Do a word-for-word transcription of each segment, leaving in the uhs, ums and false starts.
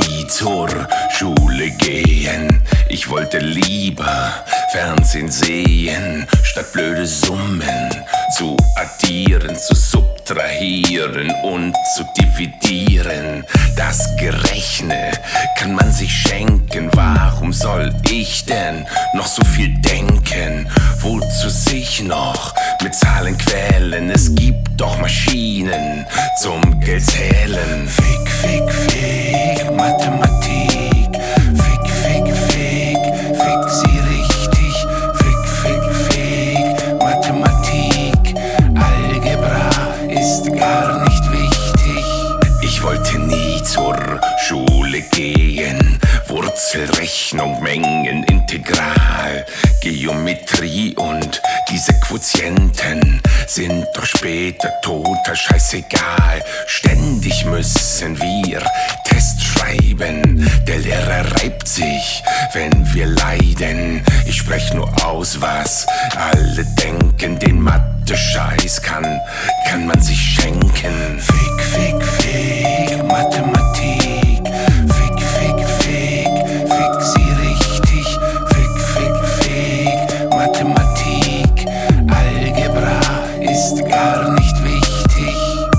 nie zur Schule gehen. Ich wollte lieber Fernsehen sehen, statt blöde Summen zu addieren, zu subtrahieren und zu dividieren. Das Gerechne kann man sich schenken. Warum soll ich denn noch so viel denken? Wozu sich noch mit Zahlen quälen? Es gibt doch Maschinen zum Geldzählen. Fick, fick, fick, Mathematik. Fick, fick, fick, fick sie richtig. Fick, fick, fick, Mathematik. Algebra ist gar nicht wichtig. Ich wollte nie zur Schule gehen. Wurzelrechnung, Mengen, Integral, Geometrie und diese Quotienten sind doch später total scheißegal. Ständig müssen wir Test schreiben. Der Lehrer reibt sich, wenn wir leiden. Ich sprech nur aus, was alle denken. Den Mathe-Scheiß kann, kann man sich schenken. Fick, fick, fick, Mathematik. Fick, fick, fick, fick sie richtig. Fick, fick, fick, Mathematik. Algebra ist gar nicht wichtig.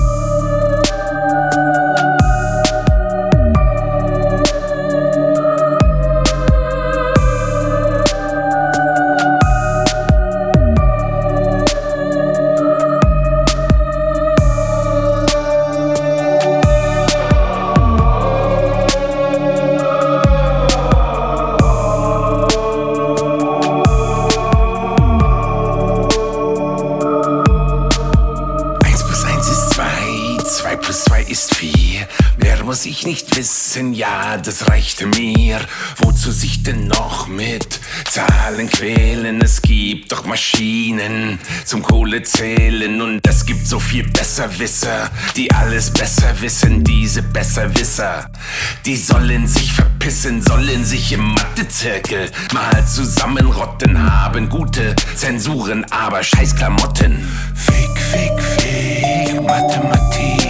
zwei plus zwei ist vier. Mehr muss ich nicht wissen, ja, das reichte mir. Wozu sich denn noch mit Zahlen quälen? Es gibt doch Maschinen zum Kohlezählen. Und es gibt so viel Besserwisser, die alles besser wissen. Diese Besserwisser, die sollen sich verpissen, sollen sich im Mathezirkel mal zusammenrotten. Haben gute Zensuren, aber scheiß Klamotten. Fick, fick, fick, Mathematik.